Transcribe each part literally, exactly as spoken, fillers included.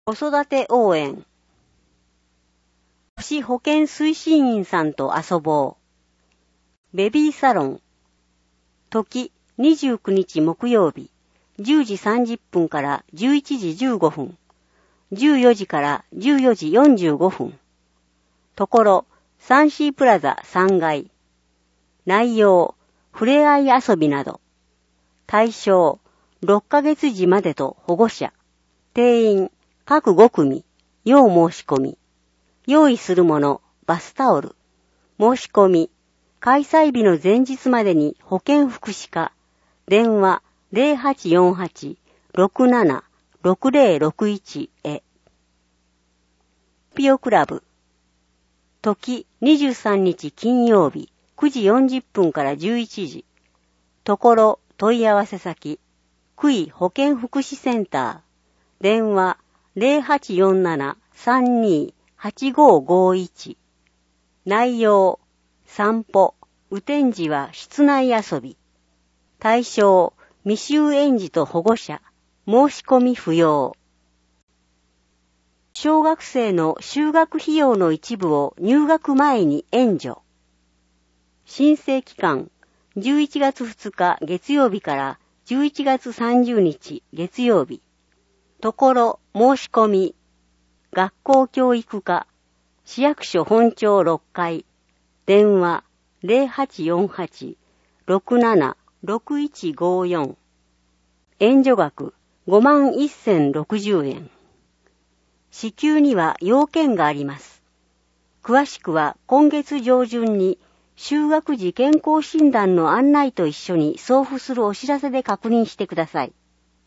子育て応援。市保健推進員さんと遊ぼう。ベビーサロン。時にじゅうくにち木曜日、じゅうじさんじゅっぷんからじゅういちじじゅうごふん、じゅうよじからじゅうよじよんじゅうごふん。ところ、サンシープラザさんがい。内容、ふれあい遊びなど。対象、ろっかげつじまでと保護者。定員、各ごくみ。要申し込み。用意するもの、バスタオル。申し込み、開催日の前日までに保健福祉課。電話 ゼロはちよんはち ろくなな ろくゼロろくいち へ。ピオクラブ。時にじゅうさんにち金曜日、くじよんじゅっぷんからじゅういちじ。ところ、問い合わせ先、区医保健福祉センター。電話 ゼロはちよんなな さんに はちごごいち。内容、散歩、雨天時は室内遊び。対象、未就園児と保護者。申し込み不要。小学生の就学費用の一部を入学前に援助。申請期間、じゅういちがつふつか月曜日からじゅういちがつさんじゅうにち月曜日。ところ、申し込み。学校教育課、市役所本庁ろっかい。電話、ゼロはちよんはち ろくなな ろくいちごよん。援助額、ごまんせんろくじゅうえん。支給には要件があります。詳しくは今月上旬に就学時健康診断の案内と一緒に送付するお知らせで確認してください。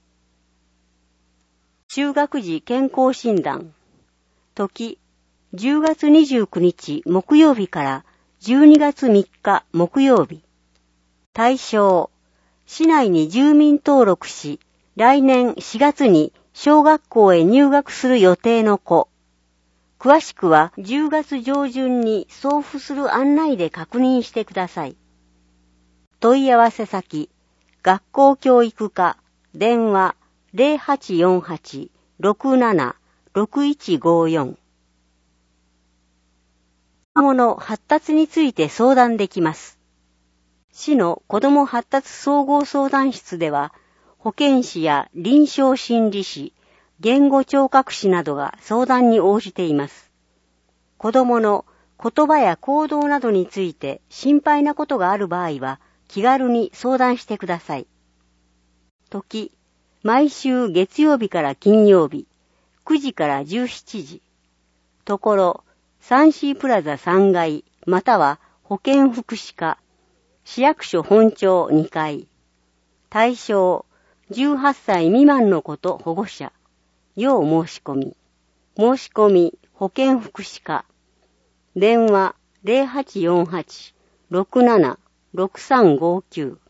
就学時健康診断。時、じゅうがつにじゅうくにち木曜日からじゅうにがつみっか木曜日。対象、市内に住民登録し、来年しがつに小学校へ入学する予定の子。詳しくはじゅうがつ上旬に送付する案内で確認してください。問い合わせ先、学校教育課、電話 ゼロはちよんはち ろくなな ろくいちごよん。子供の発達について相談できます。市の子ども発達総合相談室では、保健師や臨床心理士、言語聴覚士などが相談に応じています。子どもの言葉や行動などについて心配なことがある場合は、気軽に相談してください。時、毎週月曜日から金曜日、くじからじゅうしちじ。ところ、サンシープラザさんがい、または保健福祉課、市役所本庁にかい。対象、じゅうはっさい未満の子と保護者。要申し込み。申し込み、保健福祉課。電話、ゼロはちよんはち ろくなな ろくさんごきゅう。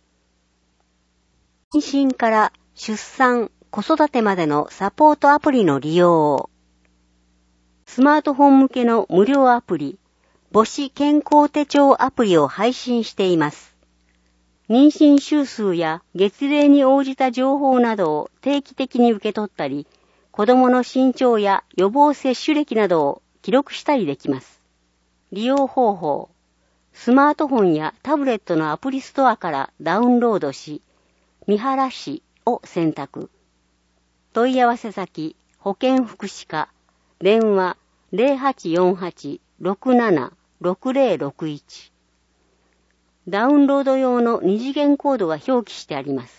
妊娠から出産、子育てまでのサポートアプリの利用を。スマートフォン向けの無料アプリ、母子健康手帳アプリを配信しています。妊娠週数や月齢に応じた情報などを定期的に受け取ったり、子供の身長や予防接種歴などを記録したりできます。利用方法、スマートフォンやタブレットのアプリストアからダウンロードし、三原市を選択。問い合わせ先、保健福祉課、電話 ゼロはちよんはち ろくなな ろくゼロろくいち。ダウンロード用の二次元コードが表記してあります。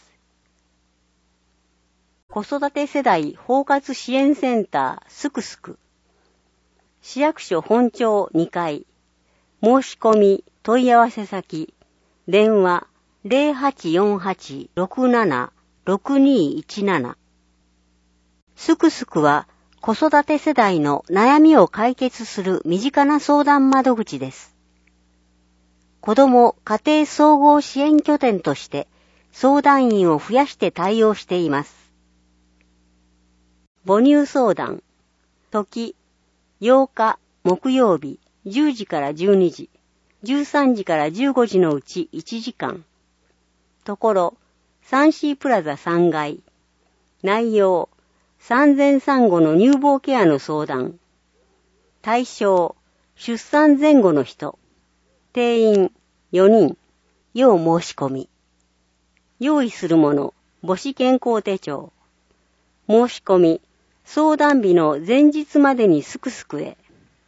子育て世代包括支援センターすくすく。市役所本庁にかい。申し込み問い合わせ先。電話 ゼロはちよんはち ろくなな ろくにいちなな。すくすくは子育て世代の悩みを解決する身近な相談窓口です。子ども家庭総合支援拠点として相談員を増やして対応しています。母乳相談。時、ようか木曜日じゅうじからじゅうにじ、じゅうさんじからじゅうごじのうちいちじかん。ところ、サンシープラザさんがい。内容、 産前産後の乳房ケアの相談。対象、出産前後の人。定員よにん。要申し込み。用意するもの、母子健康手帳。申し込み、相談日の前日までにすくすくへ。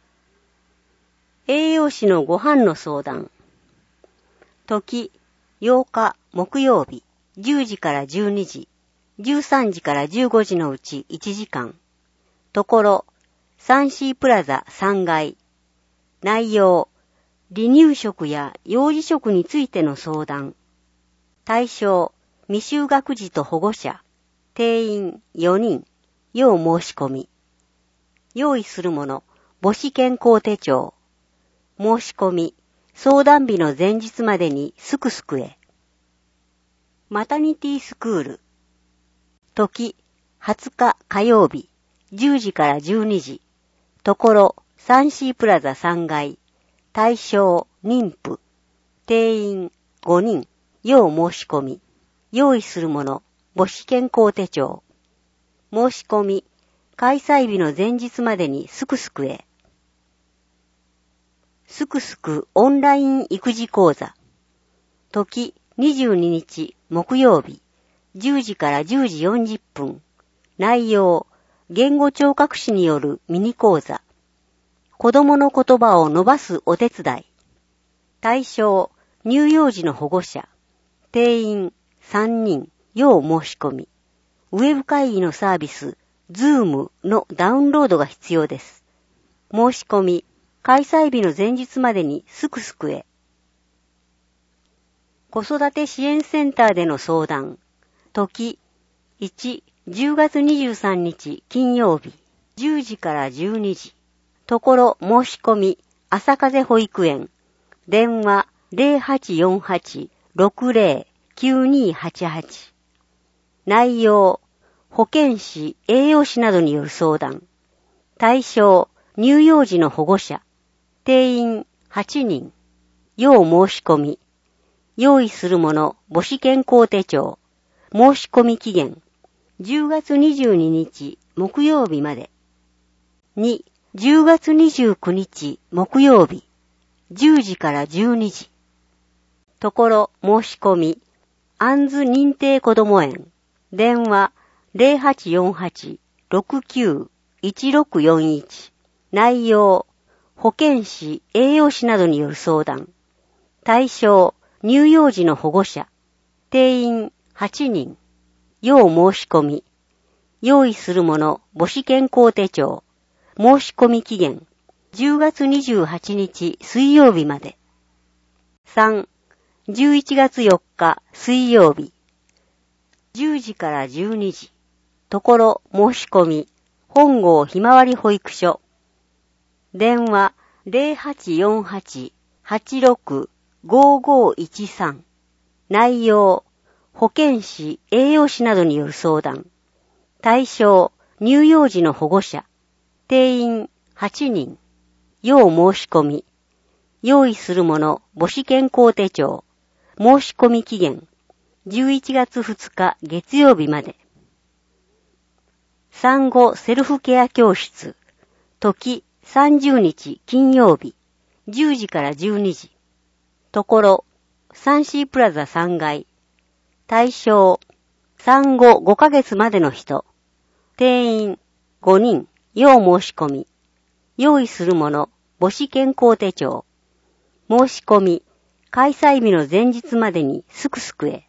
栄養士のご飯の相談。時、ようか木曜日、じゅうじからじゅうにじ、じゅうさんじからじゅうごじのうちいちじかん。ところ、サンシープラザさんがい。内容、離乳食や幼児食についての相談。対象、未就学児と保護者。定員よにん。要申し込み。用意するもの、母子健康手帳。申し込み、相談日の前日までにすくすくへ。マタニティスクール。時、はつか火曜日、じゅうじからじゅうにじ。ところ、サンシープラザさんがい。対象、妊婦。定員ごにん。要申し込み。用意するもの、母子健康手帳。申し込み、開催日の前日までにすくすくへ。すくすくオンライン育児講座。時にじゅうににち木曜日、じゅうじからじゅうじよんじゅっぷん。内容、言語聴覚士によるミニ講座。子供の言葉を伸ばすお手伝い。対象、乳幼児の保護者。定員さんにん。要申し込み。ウェブ会議のサービス、Zoom のダウンロードが必要です。申し込み、開催日の前日までにすくすくへ。子育て支援センターでの相談。時、いち、じゅうがつにじゅうさんにち金曜日、じゅうじからじゅうにじ。ところ申し込み、朝風保育園。電話 ゼロはちよんはち ろくゼロ きゅうにはちはち。内容、保健師、栄養士などによる相談。対象、乳幼児の保護者。定員はちにん。要申し込み。用意するもの、母子健康手帳。申し込み期限。じゅうがつにじゅうににち木曜日まで。に、じゅうがつにじゅうくにち木曜日、じゅうじからじゅうにじ。ところ申し込み、アンズ認定こども園。電話 ゼロはちよんはち ろくきゅう いちろくよんいち。内容、保健師、栄養士などによる相談。対象、乳幼児の保護者。定員はちにん。要申し込み。用意するもの、母子健康手帳。申し込み期限。じゅうがつにじゅうはちにち水曜日まで。さん、じゅういちがつよっか水曜日。じゅうじからじゅうにじ。ところ申し込み。本郷ひまわり保育所。電話 ゼロはちよんはち はちろく ごごいちさん。内容、保健師、栄養士などによる相談。対象、乳幼児の保護者。定員はちにん。要申し込み。用意するもの、母子健康手帳。申し込み期限。じゅういちがつふつか月曜日まで。産後セルフケア教室。時さんじゅうにち金曜日、じゅうじからじゅうにじ。ところ、サンシープラザさんがい。対象、産後ごかげつまでの人。定員ごにん。要申し込み。用意するもの、母子健康手帳。申し込み、開催日の前日までにすくすくへ。